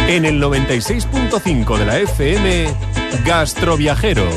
En el 96.5 de la FM, Gastroviajeros.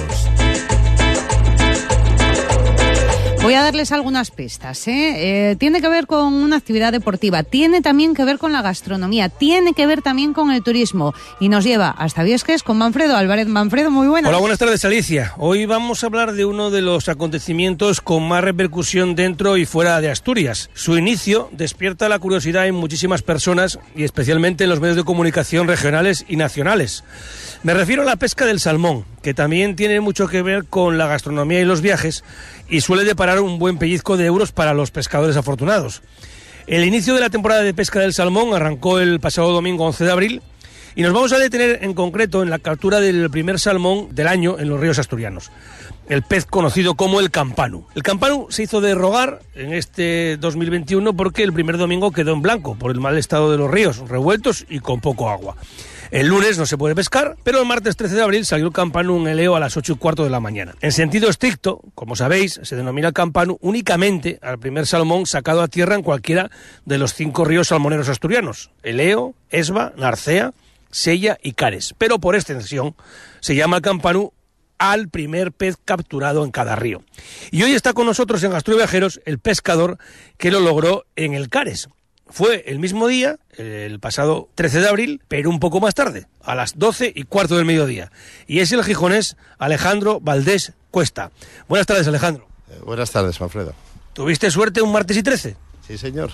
Voy a darles algunas pistas, tiene que ver con una actividad deportiva, tiene también que ver con la gastronomía, tiene que ver también con el turismo y nos lleva hasta Viesques con Manfredo Álvarez. Manfredo, muy buenas. Hola, buenas tardes, Alicia. Hoy vamos a hablar de uno de los acontecimientos con más repercusión dentro y fuera de Asturias. Su inicio despierta la curiosidad en muchísimas personas y especialmente en los medios de comunicación regionales y nacionales. Me refiero a la pesca del salmón, que también tiene mucho que ver con la gastronomía y los viajes y suele deparar un buen pellizco de euros para los pescadores afortunados. El inicio de la temporada de pesca del salmón arrancó el pasado domingo 11 de abril y nos vamos a detener en concreto en la captura del primer salmón del año en los ríos asturianos, el pez conocido como el campanu. El campanu se hizo de rogar en este 2021 porque el primer domingo quedó en blanco por el mal estado de los ríos, revueltos y con poco agua. El lunes no se puede pescar, pero el martes 13 de abril salió el campanu en Eleo a las 8:15 de la mañana. En sentido estricto, como sabéis, se denomina campanu únicamente al primer salmón sacado a tierra en cualquiera de los 5 ríos salmoneros asturianos: Eleo, Esba, Narcea, Sella y Cares. Pero por extensión se llama campanu al primer pez capturado en cada río. Y hoy está con nosotros en Gastroviajeros el pescador que lo logró en el Cares. Fue el mismo día, el pasado 13 de abril, pero un poco más tarde, a las 12:15 del mediodía. Y es el gijonés Alejandro Valdés Cuesta. Buenas tardes, Alejandro. Buenas tardes, Manfredo. ¿Tuviste suerte un martes y 13? Sí, señor.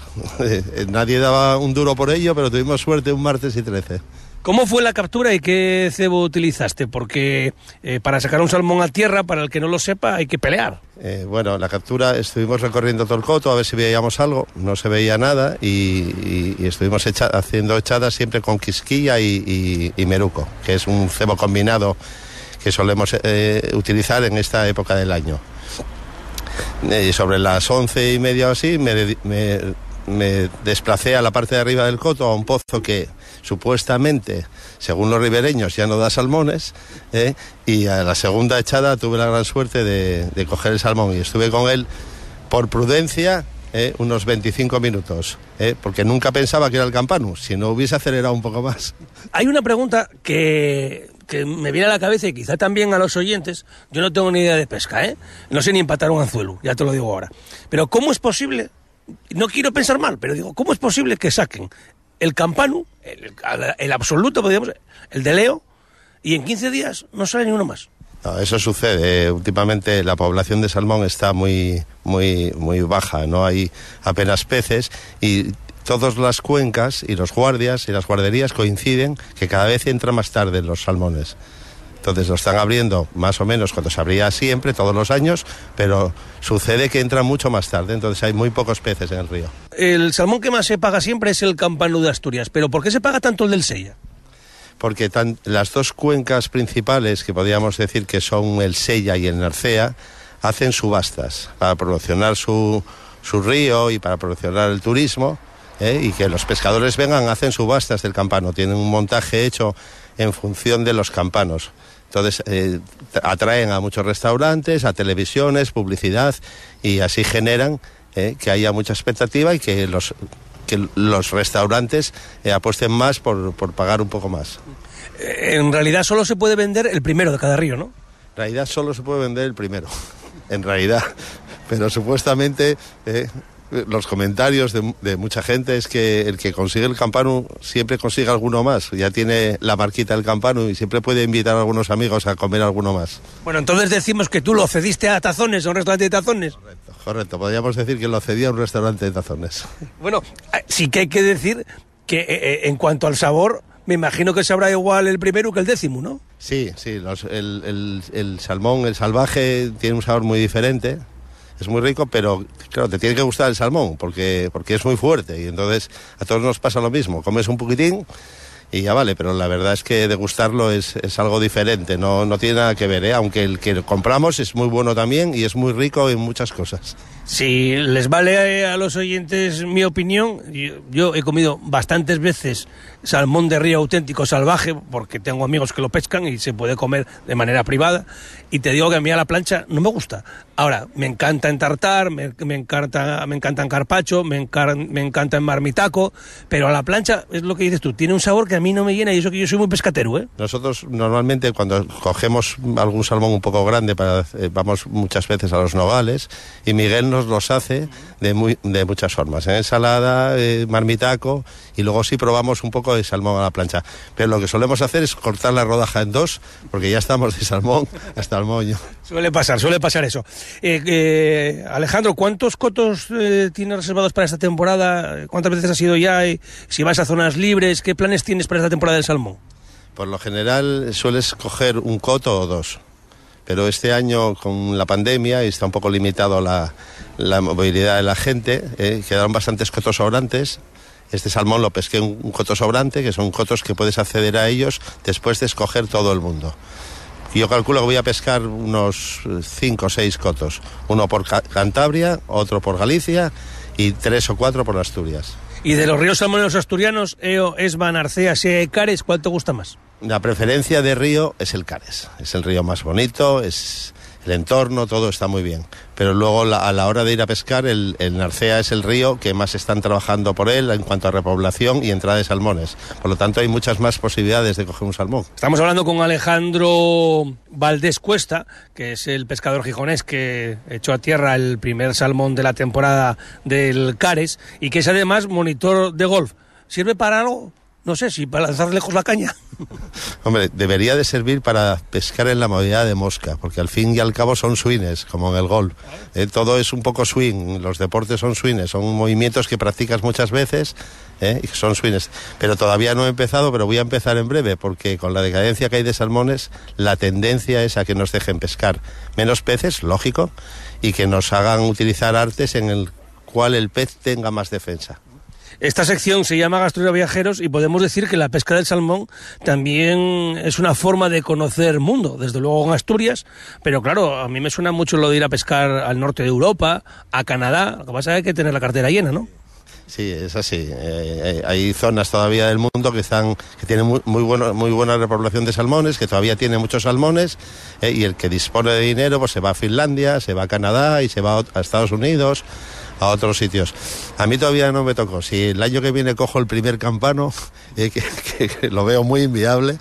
Nadie daba un duro por ello, pero tuvimos suerte un martes y 13. ¿Cómo fue la captura y qué cebo utilizaste? Porque para sacar un salmón a tierra, para el que no lo sepa, hay que pelear. Bueno, la captura, estuvimos recorriendo todo el coto a ver si veíamos algo, no se veía nada y estuvimos haciendo echadas siempre con quisquilla y meruco, que es un cebo combinado que solemos utilizar en esta época del año. Sobre las 11:30 o así me desplacé a la parte de arriba del coto, a un pozo que supuestamente, según los ribereños, ya no da salmones, y a la segunda echada tuve la gran suerte de coger el salmón y estuve con él por prudencia unos 25 minutos, porque nunca pensaba que era el campanu, si no hubiese acelerado un poco más. Hay una pregunta que me viene a la cabeza y quizá también a los oyentes. Yo no tengo ni idea de pesca, no sé ni empatar un anzuelo, ya te lo digo ahora, pero ¿cómo es posible? No quiero pensar mal, pero digo, ¿cómo es posible que saquen el campanu, el absoluto, podríamos, el de Leo, y en 15 días no sale ni uno más? No, eso sucede. Últimamente la población de salmón está muy baja, no hay apenas peces y todas las cuencas y los guardias y las guarderías coinciden que cada vez entran más tarde los salmones. Entonces lo están abriendo más o menos cuando se abría siempre, todos los años, pero sucede que entran mucho más tarde, entonces hay muy pocos peces en el río. El salmón que más se paga siempre es el campanu de Asturias, pero ¿por qué se paga tanto el del Sella? Porque las dos cuencas principales, que podríamos decir que son el Sella y el Narcea, hacen subastas para promocionar su río y para promocionar el turismo, y que los pescadores vengan, hacen subastas del campano, tienen un montaje hecho en función de los campanos. Entonces atraen a muchos restaurantes, a televisiones, publicidad, y así generan que haya mucha expectativa y que los restaurantes apuesten más por pagar un poco más. En realidad solo se puede vender el primero de cada río, ¿no? En realidad solo se puede vender el primero, en realidad. Pero supuestamente los comentarios de mucha gente es que el que consigue el campanu siempre consigue alguno más. Ya tiene la marquita del campanu y siempre puede invitar a algunos amigos a comer alguno más. Bueno, entonces decimos que tú lo cediste a Tazones, a un restaurante de Tazones. Correcto. Podríamos decir que lo cedía a un restaurante de Tazones. Bueno, sí que hay que decir que en cuanto al sabor, me imagino que sabrá igual el primero que el 10º, ¿no? Sí, el salmón, el salvaje, tiene un sabor muy diferente. Es muy rico, pero claro, te tiene que gustar el salmón, porque es muy fuerte, y entonces a todos nos pasa lo mismo. Comes un poquitín y ya vale, pero la verdad es que degustarlo es algo diferente, no tiene nada que ver, aunque el que compramos es muy bueno también y es muy rico en muchas cosas. Si les vale a los oyentes mi opinión, yo he comido bastantes veces salmón de río auténtico salvaje, porque tengo amigos que lo pescan y se puede comer de manera privada, y te digo que a mí a la plancha no me gusta. Ahora, me encanta en tartar, me encanta en carpaccio, me encanta en marmitaco, pero a la plancha es lo que dices tú, tiene un sabor que a mí no me llena, y eso que yo soy muy pescatero, ¿eh? Nosotros normalmente cuando cogemos algún salmón un poco grande, vamos muchas veces a los nogales, y Miguel nos los hace de muchas formas, en ensalada, marmitaco, y luego sí probamos un poco de salmón a la plancha. Pero lo que solemos hacer es cortar la rodaja en dos, porque ya estamos de salmón hasta el moño. Suele pasar eso. Alejandro, ¿cuántos cotos tienes reservados para esta temporada? ¿Cuántas veces has ido ya? Si vas a zonas libres, ¿qué planes tienes para esta temporada del salmón? Por lo general sueles coger un coto o dos, pero este año con la pandemia y está un poco limitado la movilidad de la gente, quedaron bastantes cotos sobrantes. Este salmón lo pesqué un coto sobrante, que son cotos que puedes acceder a ellos después de escoger todo el mundo. Yo calculo que voy a pescar unos 5 o 6 cotos, uno por Cantabria, otro por Galicia y 3 o 4 por Asturias. Y de los ríos salmoneros asturianos, Eo, Esba, Narcea, Sea y Cares, ¿cuál te gusta más? La preferencia de río es el Cares, es el río más bonito, es el entorno, todo está muy bien. Pero luego a la hora de ir a pescar, el Narcea es el río que más están trabajando por él en cuanto a repoblación y entrada de salmones. Por lo tanto, hay muchas más posibilidades de coger un salmón. Estamos hablando con Alejandro Valdés Cuesta, que es el pescador gijonés que echó a tierra el primer salmón de la temporada del Cares y que es además monitor de golf. ¿Sirve para algo? No sé, si para lanzar lejos la caña. Hombre, debería de servir para pescar en la modalidad de mosca, porque al fin y al cabo son swings, como en el golf. Todo es un poco swing, los deportes son swings, son movimientos que practicas muchas veces, y son swings. Pero todavía no he empezado, pero voy a empezar en breve, porque con la decadencia que hay de salmones, la tendencia es a que nos dejen pescar menos peces, lógico, y que nos hagan utilizar artes en el cual el pez tenga más defensa. Esta sección se llama Gastronomía Viajeros y podemos decir que la pesca del salmón también es una forma de conocer mundo, desde luego en Asturias, pero claro, a mí me suena mucho lo de ir a pescar al norte de Europa, a Canadá. Lo que pasa es que hay que tener la cartera llena, ¿no? Sí, es así. Hay zonas todavía del mundo que tienen muy buena repoblación de salmones, que todavía tienen muchos salmones, y el que dispone de dinero pues se va a Finlandia, se va a Canadá y se va a Estados Unidos, a otros sitios. A mí todavía no me tocó. Si el año que viene cojo el primer campano, que lo veo muy inviable,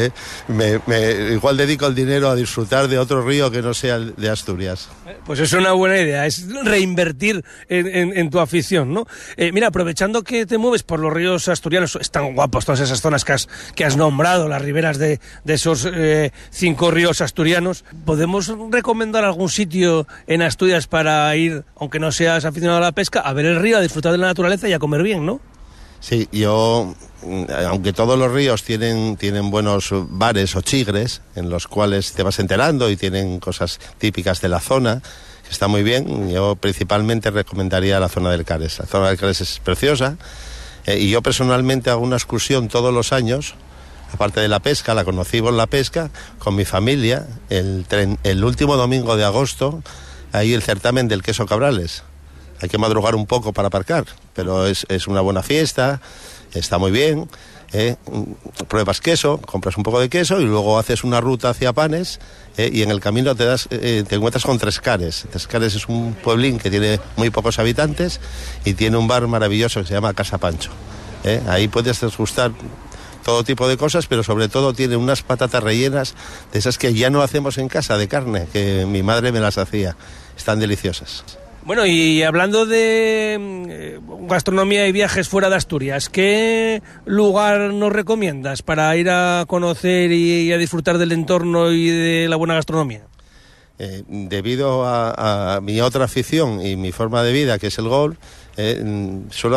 igual dedico el dinero a disfrutar de otro río que no sea el de Asturias. Pues es una buena idea, es reinvertir en tu afición, ¿no? Mira, aprovechando que te mueves por los ríos asturianos, están guapos todas esas zonas que has nombrado, las riberas de esos 5 ríos asturianos. ¿Podemos recomendar algún sitio en Asturias para ir, aunque no seas aficionado a la pesca, a ver el río, a disfrutar de la naturaleza y a comer bien, ¿no? Sí, yo, aunque todos los ríos tienen buenos bares o chigres en los cuales te vas enterando y tienen cosas típicas de la zona, que está muy bien, yo principalmente recomendaría la zona del Cares. La zona del Cares es preciosa, y yo personalmente hago una excursión todos los años, aparte de la pesca, la conocí por la pesca, con mi familia, el último domingo de agosto, hay el certamen del queso Cabrales. Hay que madrugar un poco para aparcar, pero es una buena fiesta, está muy bien. Pruebas queso, compras un poco de queso y luego haces una ruta hacia Panes, y en el camino te encuentras con Trescares. Trescares es un pueblín que tiene muy pocos habitantes y tiene un bar maravilloso que se llama Casa Pancho. Ahí puedes degustar todo tipo de cosas, pero sobre todo tiene unas patatas rellenas de esas que ya no hacemos en casa, de carne, que mi madre me las hacía. Están deliciosas. Bueno, y hablando de gastronomía y viajes fuera de Asturias, ¿qué lugar nos recomiendas para ir a conocer y a disfrutar del entorno y de la buena gastronomía? Debido a mi otra afición y mi forma de vida, que es el golf, suelo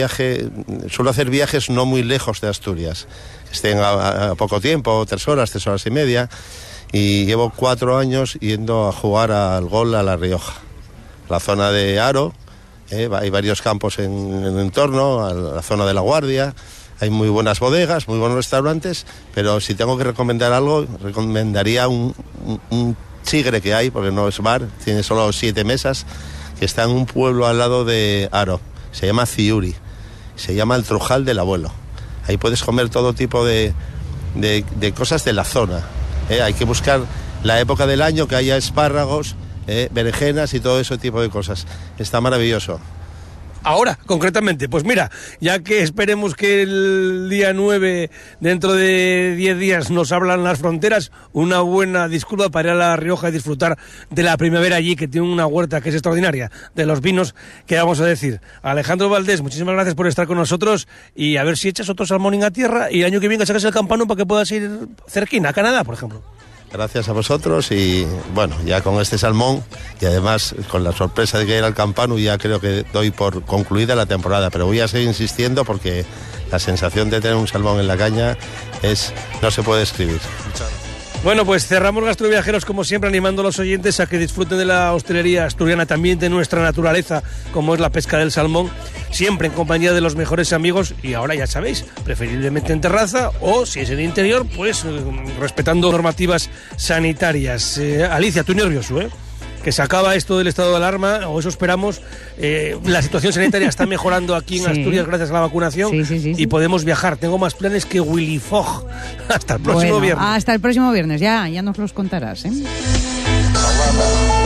hacer viajes no muy lejos de Asturias, que estén a poco tiempo, 3 horas y media, y llevo 4 años yendo a jugar al golf a La Rioja. La zona de Aro, hay varios campos en el entorno, a la zona de La Guardia, hay muy buenas bodegas, muy buenos restaurantes, pero si tengo que recomendar algo, recomendaría un chigre que hay, porque no es bar, tiene solo 7 mesas, que está en un pueblo al lado de Aro, se llama Ciuri, se llama el Trujal del Abuelo. Ahí puedes comer todo tipo de cosas de la zona. Hay que buscar la época del año que haya espárragos, berenjenas y todo ese tipo de cosas. Está maravilloso. Ahora, concretamente, pues mira, ya que esperemos que el día 9, dentro de 10 días, nos abran las fronteras, una buena disculpa para ir a La Rioja y disfrutar de la primavera allí, que tiene una huerta que es extraordinaria, de los vinos, que vamos a decir. Alejandro Valdés, muchísimas gracias por estar con nosotros y a ver si echas otro salmón a tierra y el año que viene sacas el campano para que puedas ir cerquina, a Canadá, por ejemplo. Gracias a vosotros y bueno, ya con este salmón y además con la sorpresa de que era el campano ya creo que doy por concluida la temporada, pero voy a seguir insistiendo porque la sensación de tener un salmón en la caña no se puede describir. Bueno, pues cerramos Gastroviajeros como siempre animando a los oyentes a que disfruten de la hostelería asturiana, también de nuestra naturaleza como es la pesca del salmón, siempre en compañía de los mejores amigos y ahora ya sabéis, preferiblemente en terraza o si es en interior, pues respetando normativas sanitarias. Alicia, tú nervioso, que se acaba esto del estado de alarma, o eso esperamos. La situación sanitaria está mejorando aquí en Asturias gracias a la vacunación y podemos viajar. Tengo más planes que Willy Fogg. Hasta el próximo viernes. Hasta el próximo viernes, ya nos los contarás,